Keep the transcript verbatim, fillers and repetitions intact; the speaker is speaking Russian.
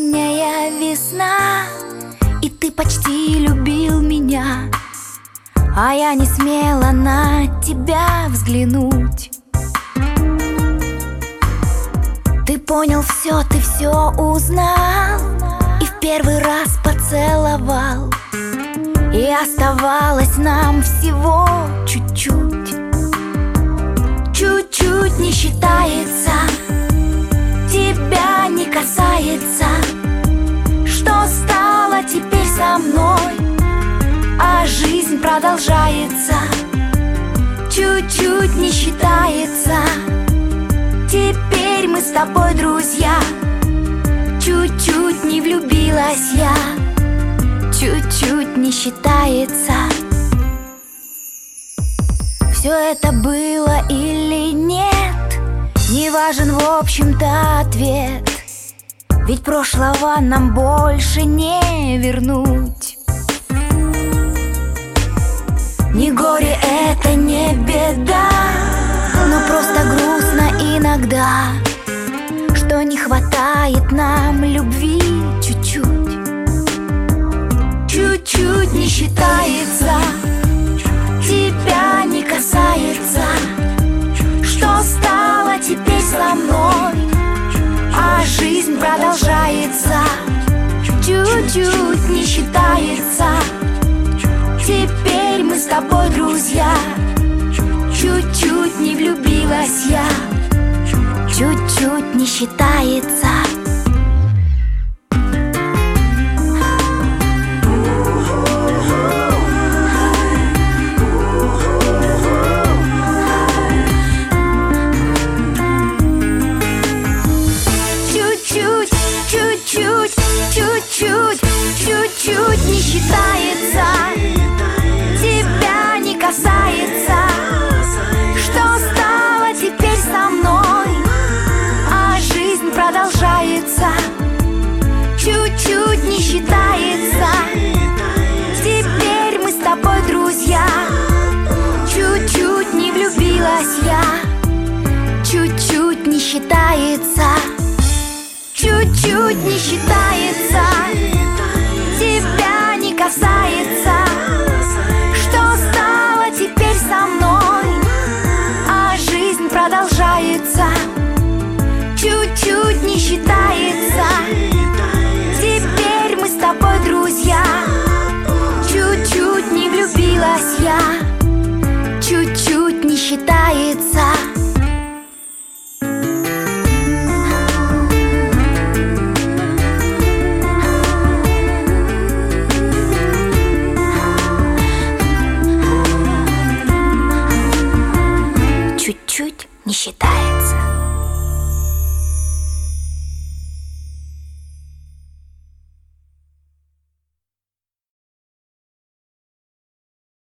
Осенняя весна, и ты почти любил меня, а я не смела на тебя взглянуть. Ты понял все, ты все узнал, и в первый раз поцеловал. И оставалось нам всего чуть-чуть. Чуть-чуть не считается, тебя не касается. Что стало теперь со мной? А жизнь продолжается. Чуть-чуть не считается, теперь мы с тобой друзья. Чуть-чуть не влюбилась я, чуть-чуть не считается. Все это было или нет, не важен в общем-то ответ. Ведь прошлого нам больше не вернуть. Не горе, это не беда, но просто грустно иногда, что не хватает нам любви чуть-чуть. Чуть-чуть не считается, тебя не касается. Что стало теперь со мной? А жизнь продолжается. Чуть-чуть не считается, теперь мы с тобой друзья. Чуть-чуть не влюбилась я, чуть-чуть не считается. Чуть-чуть, чуть-чуть, чуть-чуть, чуть-чуть не считается, тебя не касается. Что стало теперь со мной? А жизнь продолжается. Чуть-чуть не считается, теперь мы с тобой друзья. Чуть-чуть не влюбилась я, чуть-чуть не считается. Чуть-чуть не считается, тебя не касается. Что стало теперь со мной? А жизнь продолжается. Чуть-чуть не считается, теперь мы с тобой друзья. Чуть-чуть не влюбилась я, чуть-чуть не считается. Чуть-чуть не считается.